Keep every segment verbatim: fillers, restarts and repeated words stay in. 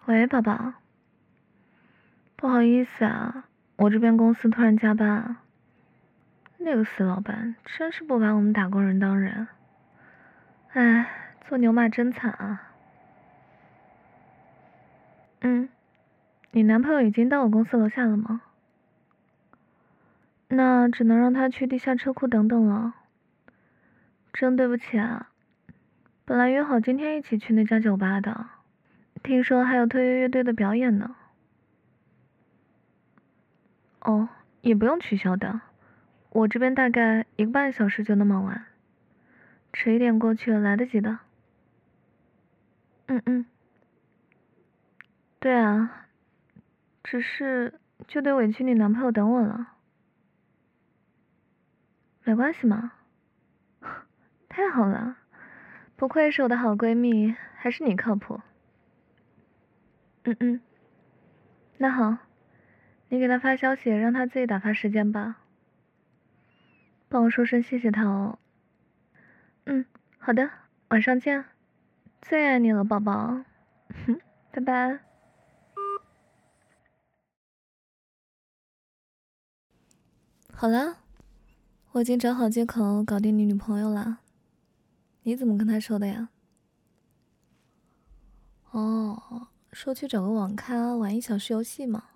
喂，宝宝，不好意思啊，我这边公司突然加班啊，那个死老板真是不把我们打工人当人，唉，做牛马真惨啊。嗯，你男朋友已经到我公司楼下了吗？那只能让他去地下车库等等了。真对不起啊，本来约好今天一起去那家酒吧的，听说还有特约乐队的表演呢。哦，也不用取消的，我这边大概一个半小时就能忙完，迟一点过去来得及的。嗯嗯，对啊，只是就得委屈你男朋友等我了。没关系嘛，太好了，不愧是我的好闺蜜，还是你靠谱。嗯嗯，那好，你给他发消息，让他自己打发时间吧。帮我说声谢谢他哦。嗯，好的，晚上见，最爱你了，宝宝。哼，拜拜。好啦，我已经找好借口搞定你女朋友了。你怎么跟她说的呀？哦，说去找个网咖玩一小时游戏嘛，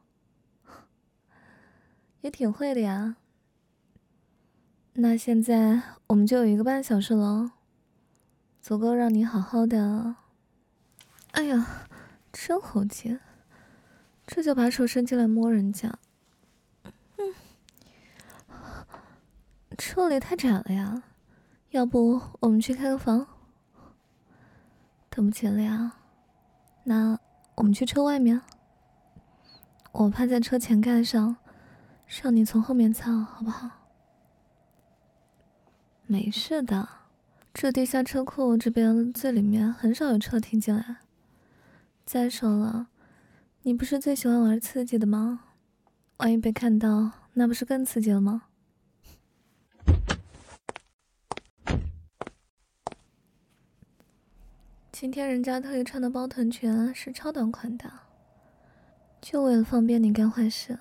也挺会的呀。那现在我们就有一个半小时了，足够让你好好的。哎呀，真猴急，这就把手伸进来摸人家。嗯，这里太窄了呀，要不我们去开个房？等不及了呀，那我们去车外面。我趴在车前盖上，让你从后面操，好不好？没事的，这地下车库这边最里面很少有车停进来。再说了，你不是最喜欢玩刺激的吗？万一被看到，那不是更刺激了吗？今天人家特意穿的包臀裙是超短款的，就为了方便你干坏事。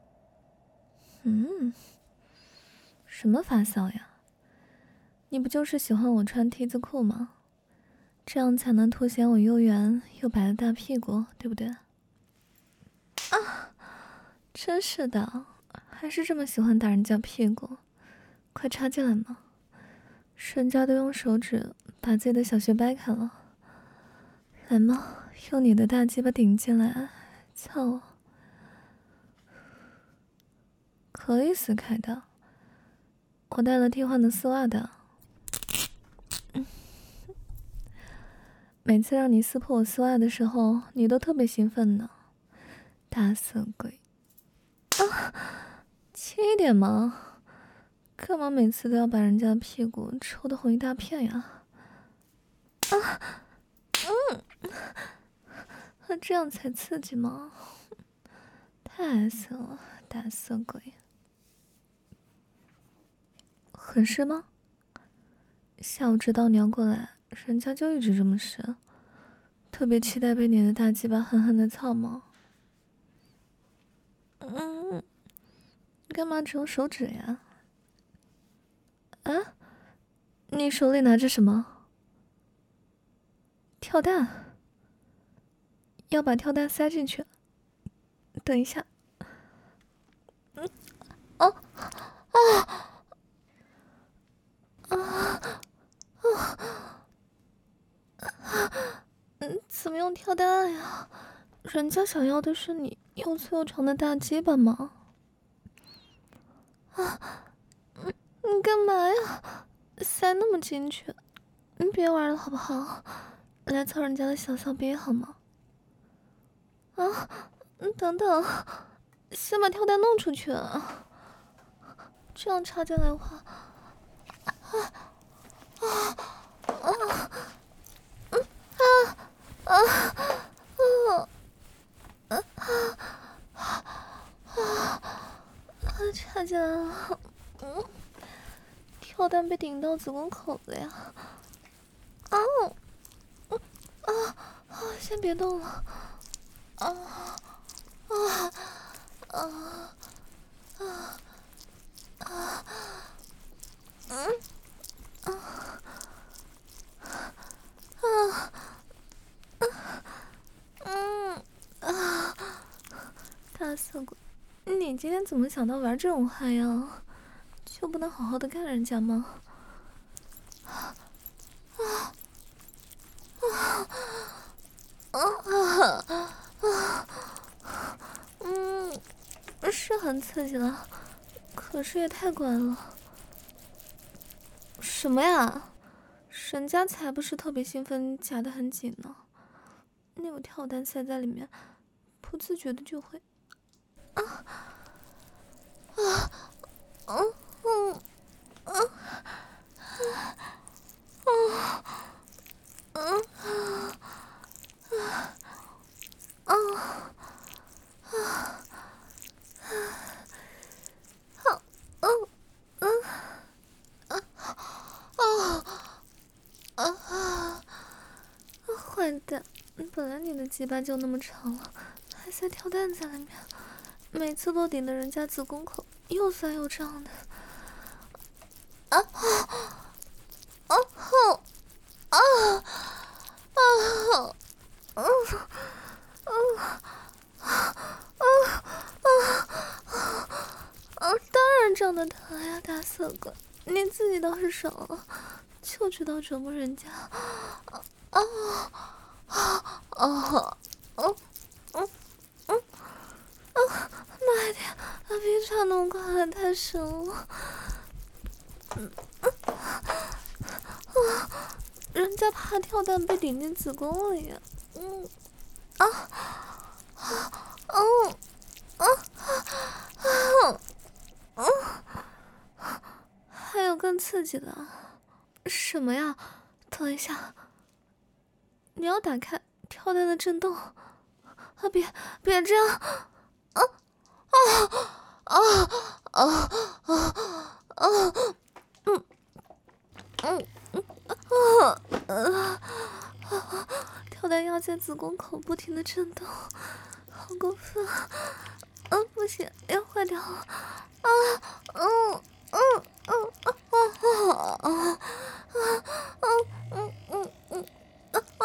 嗯，什么发骚呀？你不就是喜欢我穿 T 字裤吗？这样才能凸显我又圆又白的大屁股，对不对？啊，真是的，还是这么喜欢打人家屁股，快插进来嘛！人家都用手指把自己的小穴掰开了，来嘛，用你的大鸡巴顶进来，操我！可以撕开的，我带了替换的丝袜的。嗯，每次让你撕破我丝袜的时候，你都特别兴奋呢，大色鬼！啊，轻一点嘛，干嘛每次都要把人家屁股抽得红一大片呀？啊，嗯，这样才刺激吗？太色了，大色鬼！很湿吗？下午知道你要过来，人家就一直这么湿，特别期待被你的大鸡巴狠狠的操吗？嗯，干嘛只用手指呀？啊，你手里拿着什么？跳蛋？要把跳蛋塞进去？等一下。嗯，哦，啊，啊，啊，嗯，怎么用跳蛋呀？人家想要的是你又粗又长的大鸡巴吗？啊，嗯，你干嘛呀？塞那么进去？你别玩了好不好？来操人家的小骚逼好吗？啊，嗯，等等，先把跳蛋弄出去啊！这样插进来的话，啊啊啊，嗯啊啊啊啊啊啊！插进来了，嗯，跳蛋被顶到子宫口了呀！啊，嗯啊啊！先别动了。 啊啊啊啊！嗯啊啊嗯啊！大色鬼，你今天怎么想到玩这种花样？就不能好好的干人家吗？啊啊啊啊啊！嗯，是很刺激了，可是也太乖了。什么呀？人家才不是特别兴奋，夹得很紧呢。那个跳蛋塞在里面，不自觉的就会啊啊嗯嗯嗯啊嗯啊啊好嗯嗯啊啊啊！坏蛋，本来你的鸡巴就那么长了，还塞跳蛋在里面，每次都顶着人家子宫口，又酸又胀的。啊啊啊啊啊啊啊啊！当然胀得疼呀，大色鬼，你自己倒是少了，就知道折磨人家。啊啊啊啊！嗯嗯嗯啊！慢一点，他别插那么快，太深了。嗯嗯啊！人家怕跳蛋被顶进子宫里。嗯啊啊嗯啊啊啊！还有更刺激的？什么呀？等一下，你要打开跳蛋的震动啊！别别这样！啊啊啊啊啊啊！嗯嗯嗯啊啊！跳蛋要在子宫口不停的震动，好过分！啊，不行，要坏掉了！啊，嗯嗯嗯啊啊啊啊啊嗯嗯嗯啊啊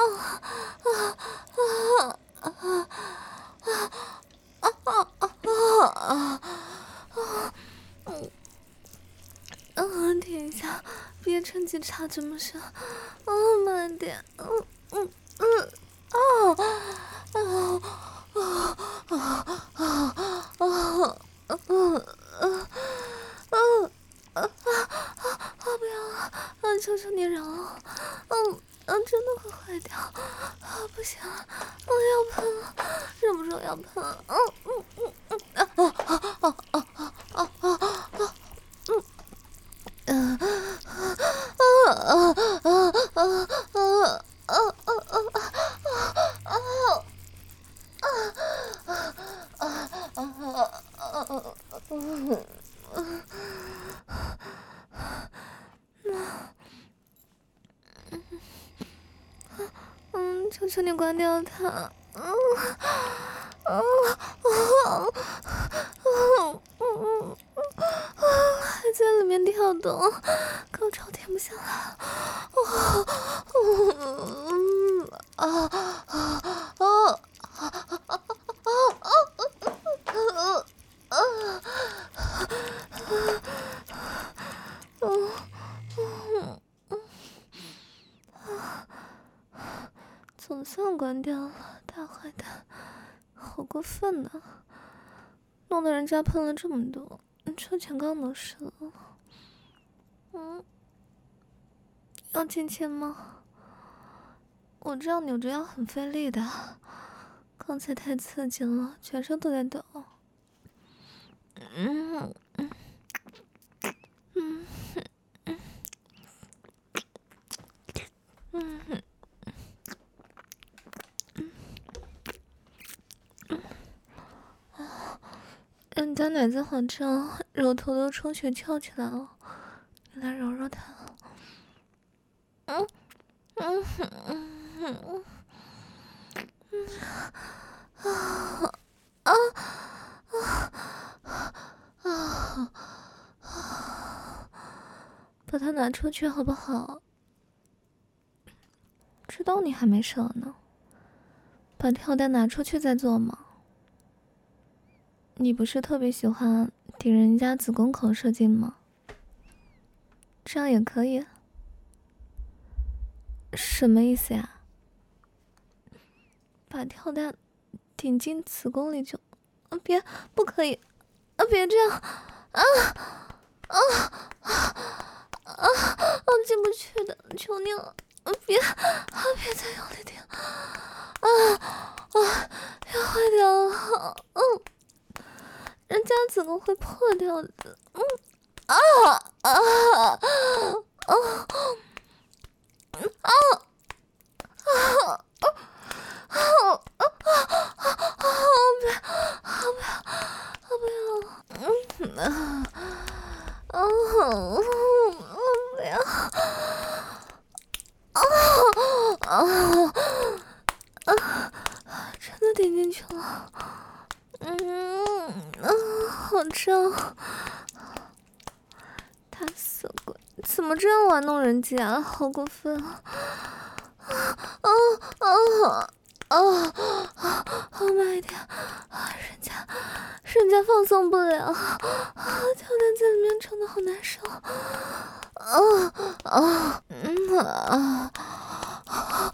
啊啊啊啊啊啊啊！嗯嗯，停一下，别趁机插这么深，嗯，慢点，嗯嗯嗯啊啊啊啊啊啊！嗯嗯嗯啊啊！不要了，啊！求求你饶了，嗯嗯，真的会坏掉，啊！不行了，我要喷了，忍不住要喷了，嗯嗯嗯嗯啊啊啊啊啊啊啊！嗯嗯啊啊啊啊啊啊啊嗯，求求你关掉它。嗯嗯嗯嗯嗯还在里面跳动，高潮停不下来。嗯啊啊啊总算关掉了，大坏蛋，好过分呐！弄得人家喷了这么多，车前杠都湿了。嗯，要亲亲吗？我这样扭着腰很费力的，刚才太刺激了，全身都在抖。嗯嗯嗯嗯嗯嗯人家奶子好胀，乳头都充血翘起来了，你来揉揉它。嗯嗯嗯嗯嗯啊它拿出去好不好？知道你还没射呢，把跳蛋拿出去再做嘛。你不是特别喜欢顶人家子宫口射精吗？这样也可以。什么意思呀？把跳蛋顶进子宫里就……啊，别，不可以！啊，别这样！啊啊啊啊！啊，进不去的，求你了！啊，别啊，别再用力点！啊啊，要坏掉了！嗯，人家子宫会破掉的。嗯啊啊啊啊啊！啊啊啊啊！不要！不要！不要！嗯啊啊！不要！啊啊啊！真的点进去了。嗯啊，好胀！大色鬼，怎么这样玩弄人家？好过分啊！啊啊啊啊！好慢一点啊！人家，人家放松不了啊！跳蛋在里面撑得好难受啊啊嗯啊啊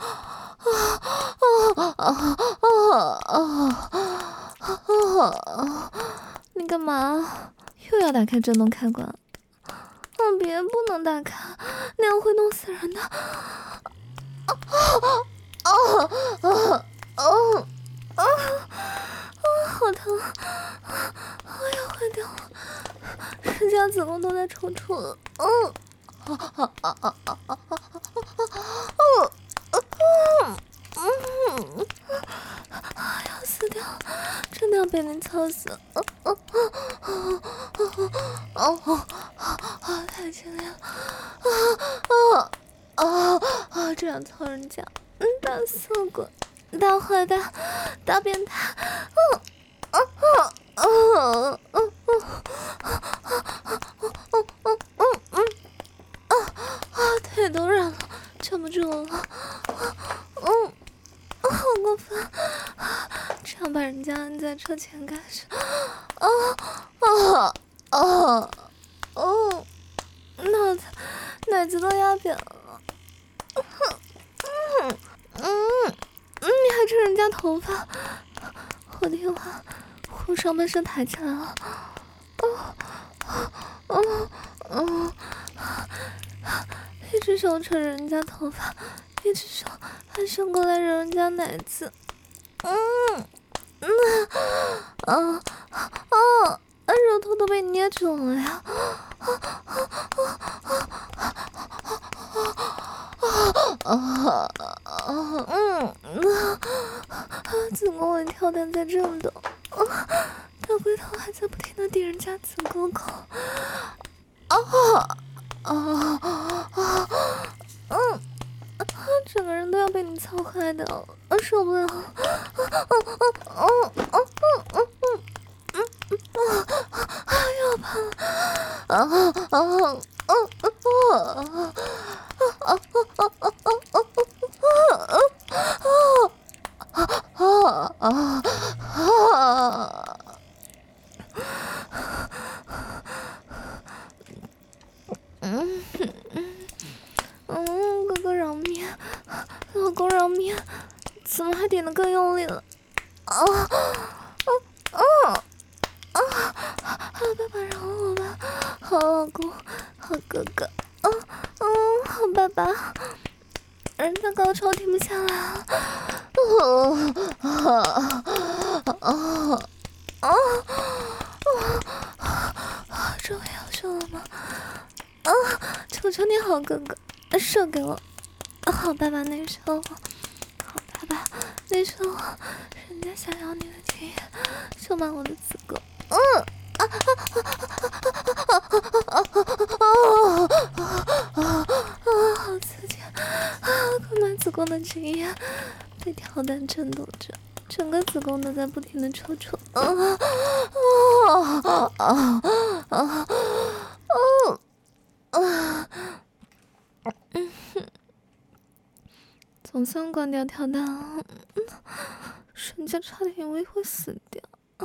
啊啊啊啊！你干嘛？又要打开震动开关？哦，别，不能打开，那样会弄死人的。啊啊啊啊啊啊！好疼！我要坏掉了，人家子宫都在抽搐了。嗯，啊啊啊啊啊啊啊啊！嗯嗯，要死掉了，真的要被你操死！啊啊啊啊啊啊！太激烈了！啊啊啊啊！这样操人家，嗯，大色鬼，大坏蛋，大变态！嗯啊啊啊啊啊啊啊啊啊啊！腿都软了，撑不住了。嗯，好过分！这样把人家按在车前干什么？啊啊啊！哦，脑子奶子都压扁了。嗯嗯嗯，你还扯人家头发，我听话，我上半身抬起来了。哦哦哦！一只手扯人家头发，一只手还伸过来揉人家奶子。嗯嗯啊啊啊！肉头都被捏肿了呀！啊啊啊啊啊啊！嗯嗯，子宫里跳蛋在震动，大龟头还在不停的顶人家子宫口。啊啊啊！嗯，整个人都要被你操坏掉了，受不了！啊啊啊啊啊啊！嗯嗯啊，又怕了！啊啊啊啊啊啊啊啊啊啊啊！嗯嗯嗯，哥哥饶命，老公饶命！怎么还点得更用力了？啊啊啊！啊！爸爸饶了我吧，好老公，好哥哥，嗯嗯，好爸爸。人家高潮停不下来了，啊啊啊啊啊！终于要射了吗？啊！求求你好哥哥，射给我，好爸爸内射我，好爸爸内射我，人家想要你的精液，射满我的子宫。嗯啊啊啊啊啊啊！好刺激啊！快满子宫的精液被跳蛋震动着，整个子宫都在不停的抽搐。啊啊啊啊啊啊啊！ 总算关掉跳蛋了，人家差点以为会死掉。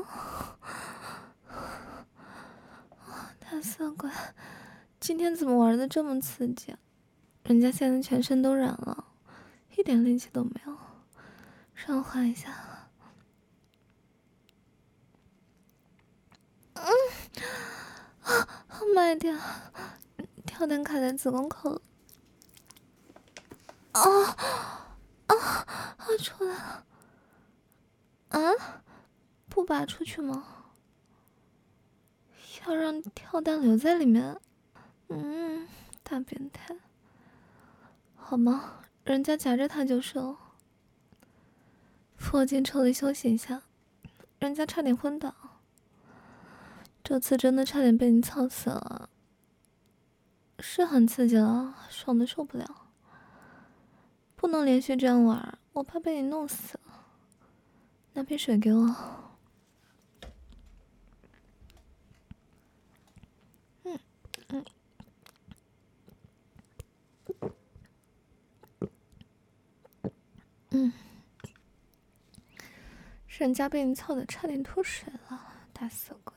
大色鬼，今天怎么玩的这么刺激啊？人家现在全身都软了，一点力气都没有。让我缓一下。嗯，啊，慢一点，跳蛋卡在子宫口了。啊啊啊！出来了！啊，不拔出去吗？要让跳蛋留在里面？嗯，大变态。好吗？人家夹着他就是了。扶我进车里休息一下，人家差点昏倒。这次真的差点被你操死了。是很刺激了，爽的受不了。不能连续这样玩，我怕被你弄死。拿瓶水给我。嗯嗯嗯，人家被你操的差点脱水了，大色鬼。